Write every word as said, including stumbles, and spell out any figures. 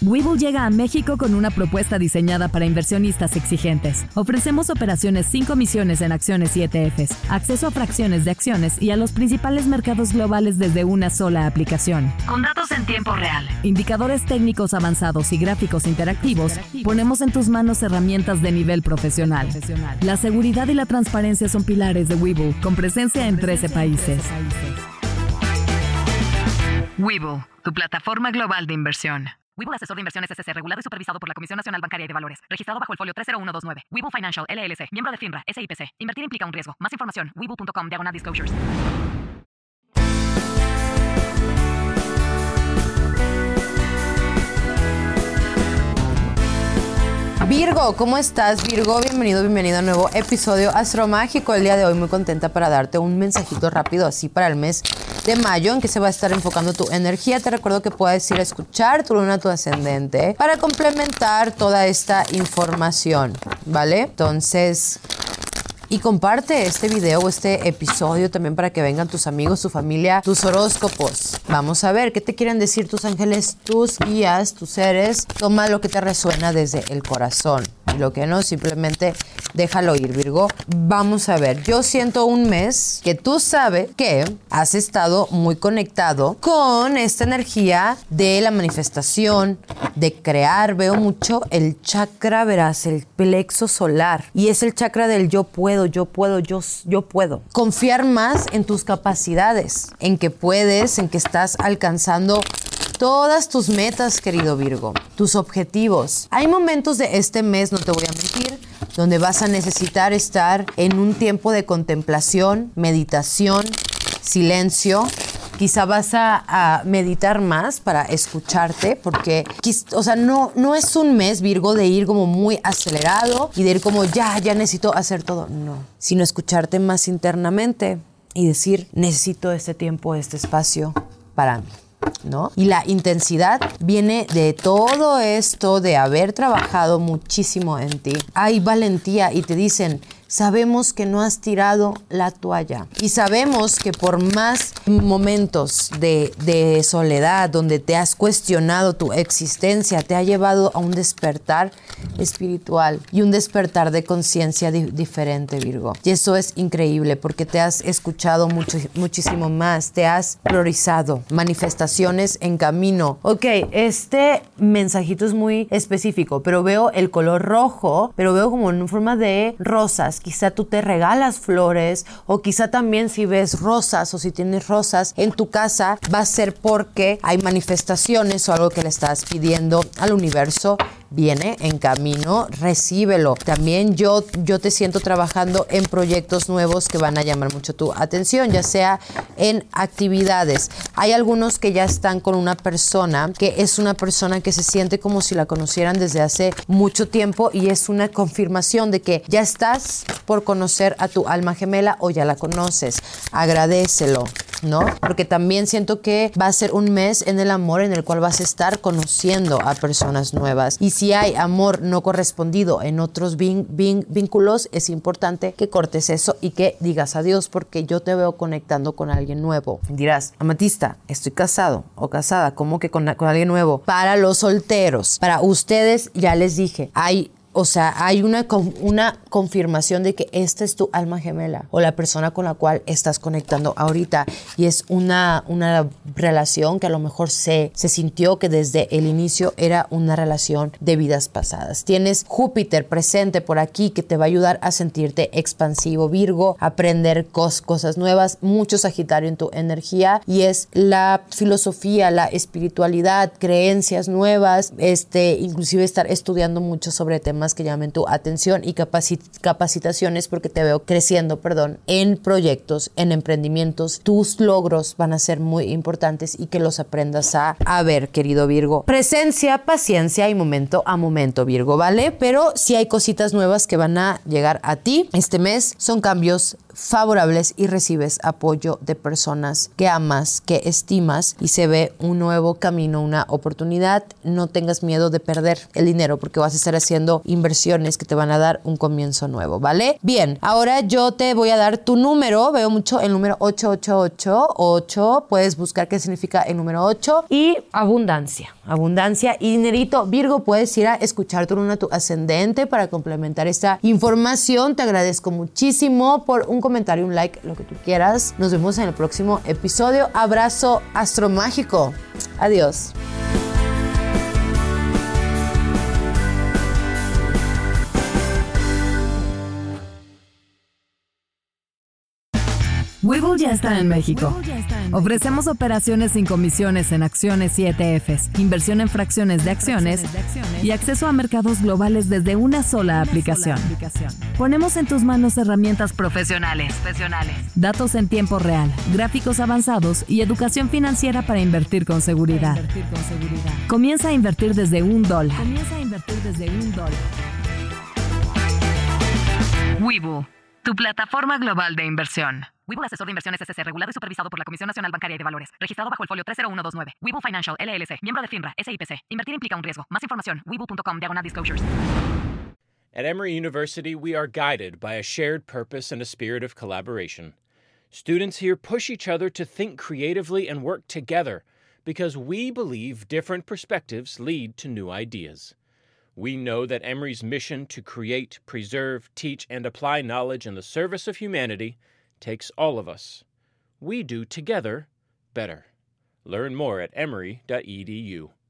Webull llega a México con una propuesta diseñada para inversionistas exigentes. Ofrecemos operaciones sin comisiones en acciones y E T Fs, acceso a fracciones de acciones y a los principales mercados globales desde una sola aplicación. Con datos en tiempo real, indicadores técnicos avanzados y gráficos interactivos, ponemos en tus manos herramientas de nivel profesional. La seguridad y la transparencia son pilares de Webull, con presencia en trece países. Webull, tu plataforma global de inversión. Webull Asesor de Inversiones S C, regulado y supervisado por la Comisión Nacional Bancaria y de Valores. Registrado bajo el folio tres cero uno dos nueve. Webull Financial, L L C. Miembro de FINRA, S I P C. Invertir implica un riesgo. Más información, webull punto com, diagonal disclosures. Virgo, ¿cómo estás, Virgo? Bienvenido, bienvenido a un nuevo episodio Astromágico. El día de hoy muy contenta para darte un mensajito rápido así para el mes de mayo en que se va a estar enfocando tu energía. Te recuerdo que puedes ir a escuchar tu luna, tu ascendente para complementar toda esta información, ¿vale? Entonces, y comparte este video o este episodio también para que vengan tus amigos, tu familia, tus horóscopos. Vamos a ver qué te quieren decir tus ángeles, tus guías, tus seres. Toma lo que te resuena desde el corazón. Y lo que no, simplemente déjalo ir, Virgo. Vamos a ver, yo siento un mes que tú sabes que has estado muy conectado con esta energía de la manifestación, de crear. Veo mucho el chakra, verás, el plexo solar. Y es el chakra del yo puedo, yo puedo, yo, yo puedo. Confiar más en tus capacidades, en que puedes, en que estás alcanzando todas tus metas, querido Virgo, tus objetivos. Hay momentos de este mes, no te voy a mentir, donde vas a necesitar estar en un tiempo de contemplación, meditación, silencio. Quizá vas a, a meditar más para escucharte, porque, o sea, no, no es un mes, Virgo, de ir como muy acelerado y de ir como ya, ya necesito hacer todo. No, sino escucharte más internamente y decir, necesito este tiempo, este espacio para mí, ¿no? Y la intensidad viene de todo esto, de haber trabajado muchísimo en ti. Hay valentía y te dicen, sabemos que no has tirado la toalla y sabemos que por más momentos de, de soledad donde te has cuestionado tu existencia, te ha llevado a un despertar espiritual y un despertar de conciencia di- diferente, Virgo. Y eso es increíble porque te has escuchado mucho, muchísimo más, te has priorizado, manifestaciones en camino. Ok, este mensajito es muy específico, pero veo el color rojo, pero veo como en forma de rosas. Quizá tú te regalas flores o quizá también si ves rosas o si tienes rosas en tu casa va a ser porque hay manifestaciones o algo que le estás pidiendo al universo. Viene en camino, recíbelo. También yo, yo te siento trabajando en proyectos nuevos que van a llamar mucho tu atención, ya sea en actividades. Hay algunos que ya están con una persona que es una persona que se siente como si la conocieran desde hace mucho tiempo y es una confirmación de que ya estás por conocer a tu alma gemela o ya la conoces. Agradécelo, ¿no? Porque también siento que va a ser un mes en el amor en el cual vas a estar conociendo a personas nuevas. Y si hay amor no correspondido en otros vin- vin- vínculos, es importante que cortes eso y que digas adiós porque yo te veo conectando con alguien nuevo. Dirás, amatista, estoy casado o casada, ¿cómo que con, con alguien nuevo? Para los solteros, para ustedes, ya les dije, hay... O sea, hay una, una confirmación de que esta es tu alma gemela o la persona con la cual estás conectando ahorita y es una, una relación que a lo mejor se, se sintió que desde el inicio era una relación de vidas pasadas. Tienes Júpiter presente por aquí que te va a ayudar a sentirte expansivo, Virgo, aprender cos, cosas nuevas, mucho Sagitario en tu energía y es la filosofía, la espiritualidad, creencias nuevas, este, inclusive estar estudiando mucho sobre temas que llamen tu atención y capacit- capacitaciones porque te veo creciendo, perdón, en proyectos, en emprendimientos. Tus logros van a ser muy importantes y que los aprendas a, a ver, querido Virgo. Presencia, paciencia y momento a momento, Virgo, ¿vale? Pero si hay cositas nuevas que van a llegar a ti este mes, son cambios favorables y recibes apoyo de personas que amas, que estimas y se ve un nuevo camino, una oportunidad. No tengas miedo de perder el dinero porque vas a estar haciendo inversiones que te van a dar un comienzo nuevo, ¿vale? Bien, ahora yo te voy a dar tu número. Veo mucho el número ocho ocho ocho, ocho. Puedes buscar qué significa el número ocho. Y abundancia, abundancia y dinerito. Virgo, puedes ir a escuchar tu luna, tu ascendente para complementar esta información. Te agradezco muchísimo por un comentario, un like, lo que tú quieras. Nos vemos en el próximo episodio. Abrazo astromágico. Adiós. Webull ya está en México. Ofrecemos operaciones sin comisiones en acciones y E T Fs, inversión en fracciones de acciones y acceso a mercados globales desde una sola aplicación. Ponemos en tus manos herramientas profesionales, datos en tiempo real, gráficos avanzados y educación financiera para invertir con seguridad. Comienza a invertir desde un dólar. Webull, tu plataforma global de inversión. Webull Asesor de Inversiones S C, regulado y supervisado por la Comisión Nacional Bancaria y de Valores. Registrado bajo el folio tres cero uno dos nueve. Webull Financial, L L C. Miembro de FINRA, S I P C. Invertir implica un riesgo. Más información, webull punto com, diagonal disclosures. At Emory University, we are guided by a shared purpose and a spirit of collaboration. Students here push each other to think creatively and work together because we believe different perspectives lead to new ideas. We know that Emory's mission to create, preserve, teach, and apply knowledge in the service of humanity takes all of us. We do together better. Learn more at emory dot e d u.